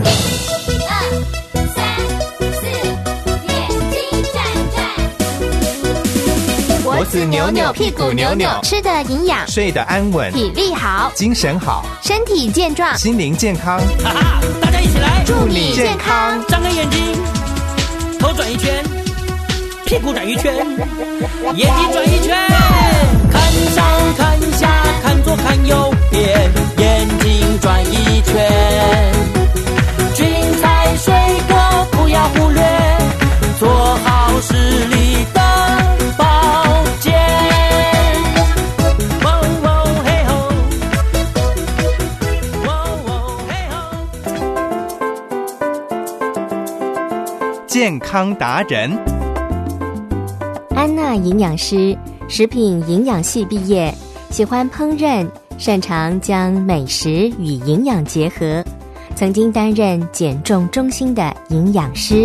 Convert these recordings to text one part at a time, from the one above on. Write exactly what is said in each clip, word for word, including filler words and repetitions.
脖子扭扭，屁股扭扭， 吃的营养， 睡得安稳， 体力好， 精神好， 身体健壮， 心灵健康。 哈哈，大家一起来， 祝你健康！ 张开眼睛，头转一圈，屁股转一圈，眼睛转一圈，看上看下，看左看右边，眼睛转一圈。菌菜水果不要忽略，做好视力的保健。喔喔嘿吼，喔喔嘿吼。健康达人安娜营养师，食品营养系毕业，喜欢烹饪，擅长将美食与营养结合，曾经担任减重中心的营养师。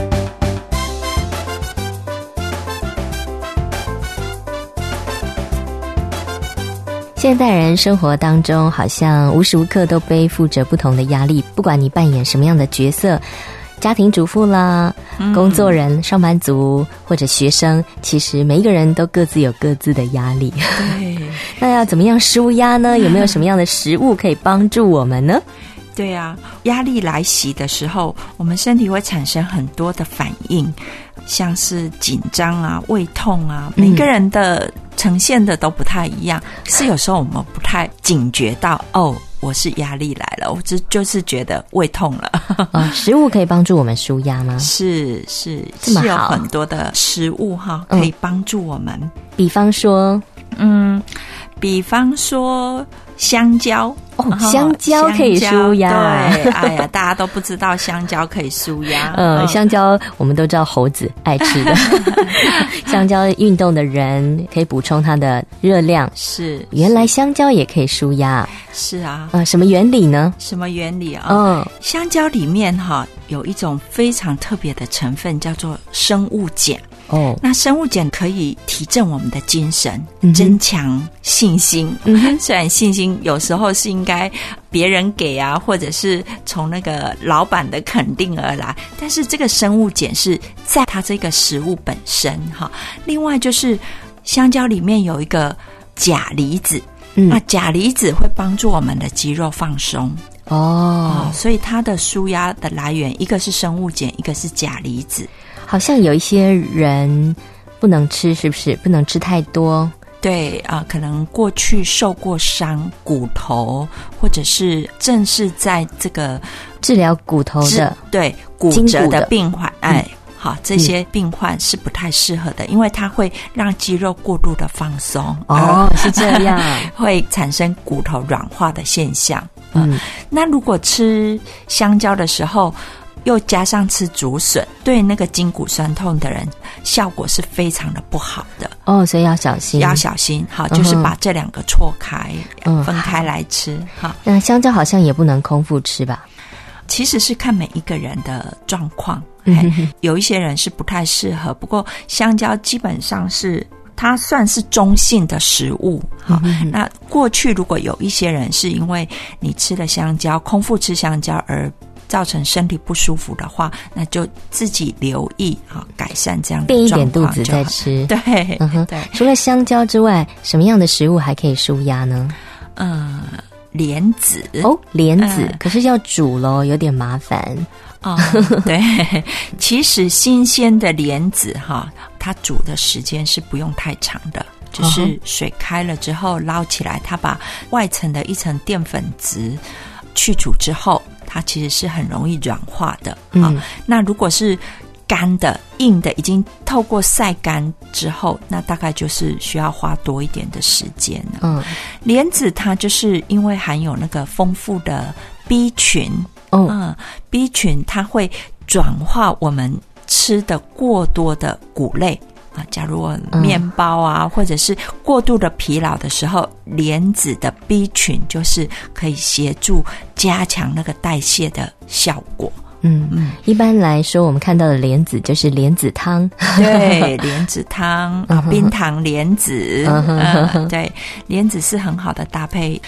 现代人生活当中好像无时无刻都背负着不同的压力，不管你扮演什么样的角色，家庭主妇啦、嗯、工作人、上班族或者学生，其实每一个人都各自有各自的压力。 对， 那要怎么样抒压呢？有没有什么样的食物可以帮助我们呢？ 对啊，压力来袭的时候，我们身体会产生很多的反应，像是紧张啊、胃痛啊，每个人的呈现的都不太一样，嗯、是有时候我们不太警觉到哦，我是压力来了，我只就是觉得胃痛了。 哦，食物可以帮助我们抒压吗？ 是是， 这么好， 是有很多的食物哈，可以帮助我们。 嗯、比方说， 嗯，比方说香蕉。 哦，香蕉可以抒压。 对，哎呀，大家都不知道香蕉可以抒压。 嗯，香蕉我们都知道猴子爱吃的。香蕉运动的人可以补充它的热量。 是， 原来香蕉也可以抒压。 是啊。 呃，什么原理呢？ 什么原理啊？ 嗯，香蕉里面哈有一种非常特别的成分，叫做生物碱。哦，那生物碱可以提振我们的精神，嗯、增强信心。嗯、虽然信心有时候是应该别人给啊，或者是从那个老板的肯定而来，但是这个生物碱是在它这个食物本身哈。另外就是香蕉里面有一个钾离子，嗯、那钾离子会帮助我们的肌肉放松。哦、嗯，所以它的抒压的来源，一个是生物碱，一个是钾离子。 好像有一些人不能吃，是不是？不能吃太多。 对啊、呃，可能过去受过伤，骨头或者是正是在这个治疗骨头的， 对骨折的病患，哎、嗯，好，这些病患是不太适合的，因为它会让肌肉过度的放松。 哦，是这样， 会产生骨头软化的现象。嗯，呃、那如果吃香蕉的时候，又加上吃竹笋，对那个筋骨酸痛的人效果是非常的不好的哦，所以要小心， 要小心。好，嗯、就是把这两个错开，嗯、分开来吃。好， 那香蕉好像也不能空腹吃吧？ 其实是看每一个人的状况，嗯、有一些人是不太适合，不过香蕉基本上是它算是中性的食物。好，嗯、那过去如果有一些人是因为你吃了香蕉，空腹吃香蕉而造成身体不舒服的话，那就自己留意啊，改善这样的状况， 变一点肚子再吃。 对， 嗯哼，对。除了香蕉之外，什么样的食物还可以抒压呢？ 嗯，莲子。 哦，莲子，嗯、可是要煮咯，有点麻烦。 哦，对，其实新鲜的莲子哈，它煮的时间是不用太长的。就是水开了之后捞起来，它把外层的一层淀粉质去煮之后，它其实是很容易软化的。嗯、啊，那如果是干的、硬的，已经透过晒干之后，那大概就是需要花多一点的时间了。嗯，莲子它就是因为含有那个丰富的 B 群，哦、嗯 ，B 群它会转化我们吃的过多的谷类。假如面包啊、嗯、或者是过度的疲劳的时候，莲子的 B 群就是可以协助加强那个代谢的效果。 嗯嗯，一般来说我们看到的莲子就是莲子汤， 对，莲子汤啊，冰糖莲子、嗯呃、对，莲子是很好的搭配。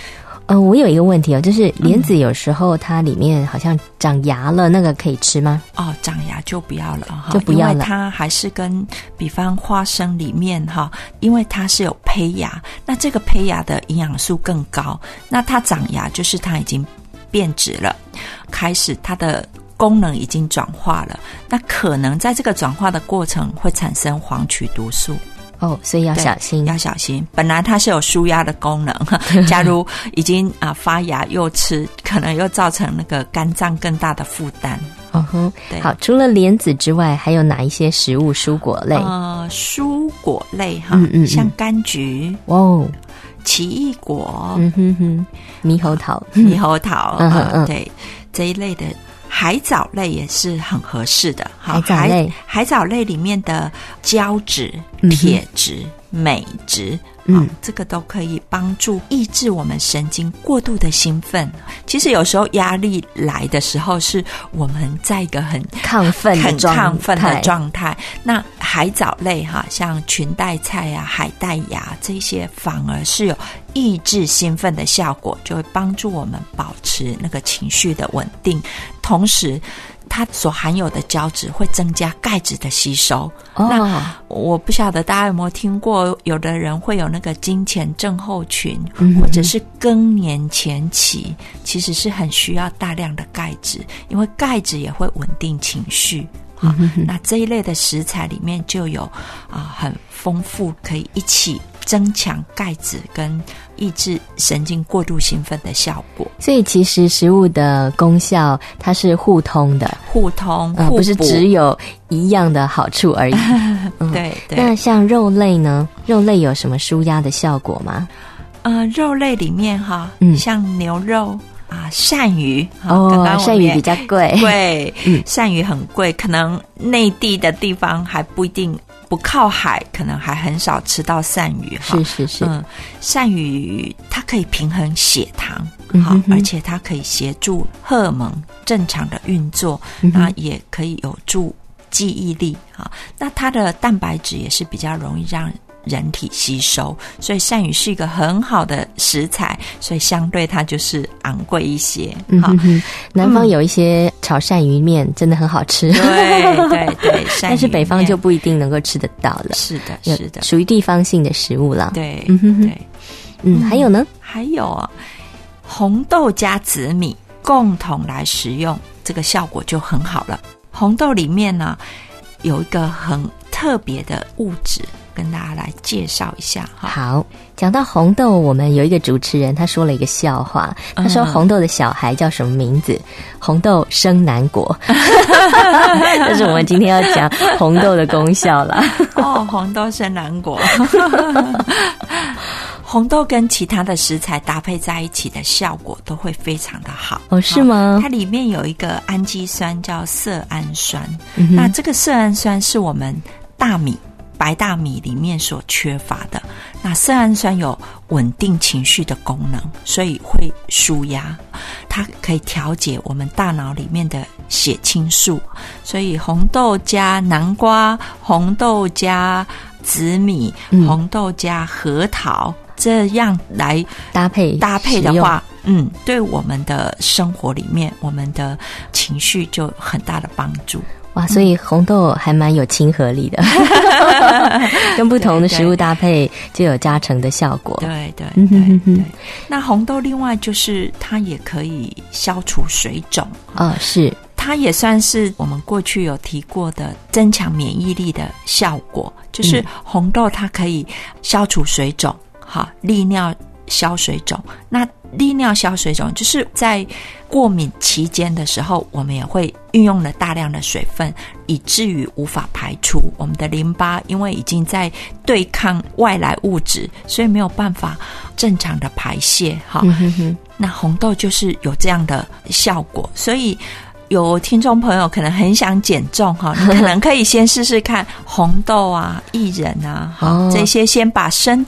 呃，我有一个问题哦，就是莲子有时候它里面好像长芽了，那个可以吃吗？ 哦，长芽就不要了哈， 就不要了， 因为它还是跟比方花生里面哈，因为它是有胚芽，那这个胚芽的营养素更高，那它长芽就是它已经变质了，开始它的功能已经转化了，那可能在这个转化的过程会产生黄曲毒素。 哦，所以要小心， 要小心。本来它是有舒压的功能，假如已经啊发芽又吃，可能又造成那个肝脏更大的负担。 嗯哼，好，除了莲子之外，还有哪一些食物蔬果类？ 呃，蔬果类哈， 嗯嗯嗯像柑橘哦， 奇异果， 嗯哼哼，猕猴桃， 猕猴桃， 嗯哼嗯， 对这一类的。海藻类也是很合适的， 海藻类， 海, 海藻类里面的胶质、铁质、镁质，嗯，这个都可以帮助抑制我们神经过度的兴奋。其实有时候压力来的时候，是我们在一个很亢奋的状态， 很亢奋的状态。那海藻类哈，像裙带菜啊、海带芽这些，反而是有抑制兴奋的效果，就会帮助我们保持那个情绪的稳定。同时它所含有的胶质会增加钙质的吸收。哦，那我不晓得大家有没有听过，有的人会有那个经前症候群，嗯，或者是更年前期，其实是很需要大量的钙质，因为钙质也会稳定情绪。啊，那这一类的食材里面就有啊很丰富，可以一起增强钙质跟抑制神经过度兴奋的效果。 所以其实食物的功效它是互通的， 互通， 呃、不是只有一样的好处而已。 嗯、对对。 那像肉类呢？肉类有什么舒压的效果吗？ 呃，肉类里面哈，嗯，像牛肉。啊，鳝鱼哦，刚刚鳝鱼比较贵， 贵，嗯，鳝鱼很贵，可能内地的地方还不一定，不靠海，可能还很少吃到鳝鱼哈。 是是是， 嗯，鳝鱼它可以平衡血糖，好，嗯，而且它可以协助荷尔蒙正常的运作，嗯，那也可以有助记忆力啊。那它的蛋白质也是比较容易让人体吸收，所以鳝鱼是一个很好的食材，所以相对它就是昂贵一些。 嗯哼哼，南方有一些炒鳝鱼面真的很好吃， 对对对， 但是北方就不一定能够吃得到了。 是的，是的， 属于地方性的食物啦。 对，嗯哼哼，对， 嗯，还有呢？ 还有啊，红豆加紫米共同来食用，这个效果就很好了。红豆里面呢有一个很特别的物质，跟大家来介绍一下哈。 好，讲到红豆，我们有一个主持人他说了一个笑话，他说红豆的小孩叫什么名字？红豆生南国。但是我们今天要讲红豆的功效啦。 哦，红豆生南国。红豆跟其他的食材搭配在一起的效果都会非常的好。 哦，是吗？ 它里面有一个氨基酸叫色氨酸，嗯，那这个色氨酸是我们大米白大米里面所缺乏的。那色氨酸有稳定情绪的功能，所以会舒压，它可以调节我们大脑里面的血清素。所以红豆加南瓜，红豆加紫米，嗯，红豆加核桃，这样来搭配搭配的话，嗯，对我们的生活里面，我们的情绪就有很大的帮助。 哇，所以红豆还蛮有亲和力的，跟不同的食物搭配就有加成的效果。 对对对 对, 对。那红豆另外就是它也可以消除水肿。 哦，是。 它也算是我们过去有提过的增强免疫力的效果，就是红豆它可以消除水肿，好，利尿消水肿。那利尿消水肿就是在过敏期间的时候，我们也会运用了大量的水分，以至于无法排出。我们的淋巴因为已经在对抗外来物质，所以没有办法正常的排泄。好，嗯哼哼，那红豆就是有这样的效果，所以有听众朋友可能很想减重哈，你可能可以先试试看红豆啊、薏仁啊，哦，这些先把身体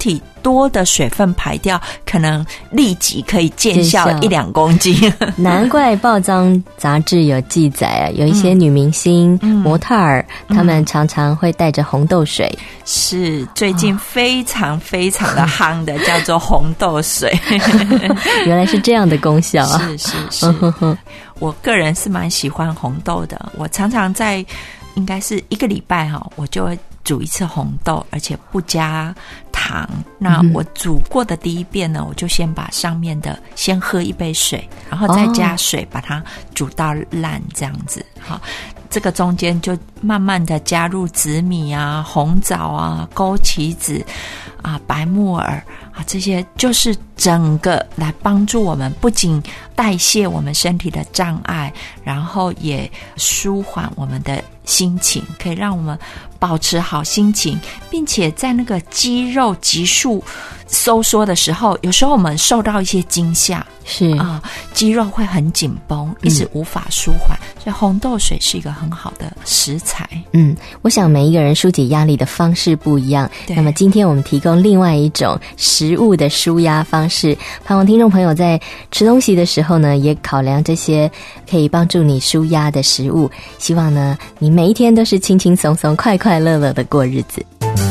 多的水分排掉，可能立即可以见效一两公斤。 难怪报章杂志有记载啊，有一些女明星、嗯、模特儿，她、嗯、们常常会带着红豆水。 是最近非常非常的夯的，叫做红豆水。 原来是这样的功效啊！ 是是是，我个人是蛮喜欢红豆的。我常常在应该是一个礼拜哈，我就会煮一次红豆，而且不加糖。那我煮过的第一遍呢，我就先把上面的先喝一杯水，然后再加水把它煮到烂，这样子。好，这个中间就慢慢的加入紫米啊、红枣啊、枸杞子啊、白木耳啊，这些就是整个来帮助我们，不仅代谢我们身体的障碍，然后也舒缓我们的心情，可以让我们保持好心情，并且在那个肌肉急速收缩的时候，有时候我们受到一些惊吓， 是啊、呃，肌肉会很紧绷，一直无法舒缓、嗯，所以红豆水是一个很好的食材。 嗯，我想每一个人疏解压力的方式不一样，那么今天我们提供另外一种食物的抒压方式，盼望听众朋友在吃东西的时候呢，也考量这些可以帮助你抒压的食物，希望呢你每一天都是轻轻松松、快快乐乐的过日子。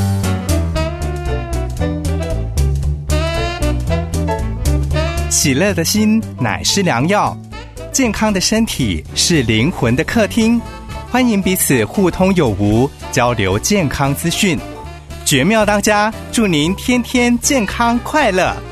喜乐的心乃是良药，健康的身体是灵魂的客厅。欢迎彼此互通有无，交流健康资讯。绝妙当家，祝您天天健康快乐。